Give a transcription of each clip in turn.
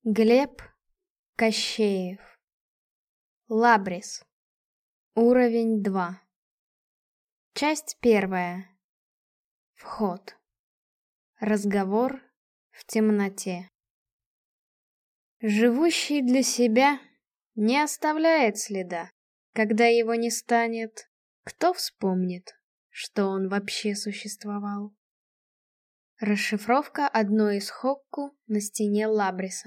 Глеб Кощеев. Лабрис. Уровень 2. Часть 1. Вход. Разговор в темноте. Живущий для себя не оставляет следа. Когда его не станет, кто вспомнит, что он вообще существовал? Расшифровка одной из хокку на стене Лабриса.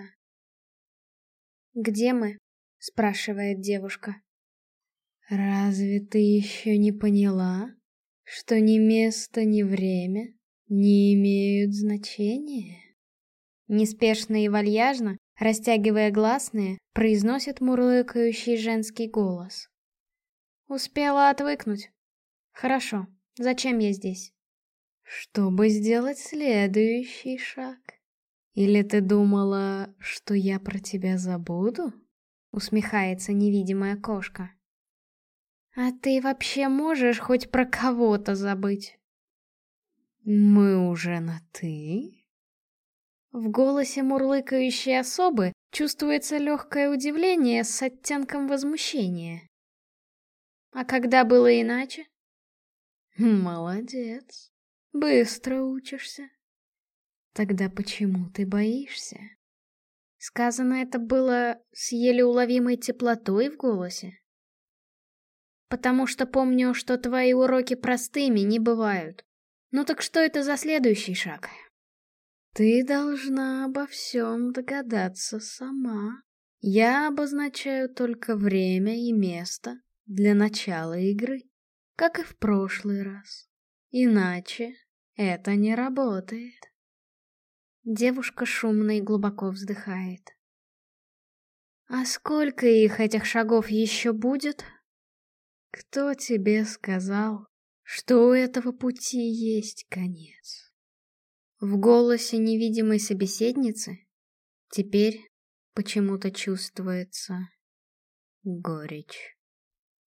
«Где мы?» — спрашивает девушка. «Разве ты еще не поняла, что ни место, ни время не имеют значения?» Неспешно и вальяжно, растягивая гласные, произносит мурлыкающий женский голос. Успела отвыкнуть. Хорошо, зачем я здесь? Чтобы сделать следующий шаг. Или ты думала, что я про тебя забуду? Усмехается невидимая кошка. А ты вообще можешь хоть про кого-то забыть? Мы уже на «ты»? В голосе мурлыкающей особы чувствуется легкое удивление с оттенком возмущения. А когда было иначе? Молодец. Быстро учишься. Тогда почему ты боишься? Сказано это было с еле уловимой теплотой в голосе. Потому что помню, что твои уроки простыми не бывают. Ну так что это за следующий шаг? Ты должна обо всем догадаться сама. Я обозначаю только время и место для начала игры, как и в прошлый раз. Иначе это не работает. Девушка шумно и глубоко вздыхает. А сколько их, этих шагов, еще будет? Кто тебе сказал, что у этого пути есть конец? В голосе невидимой собеседницы теперь почему-то чувствуется горечь.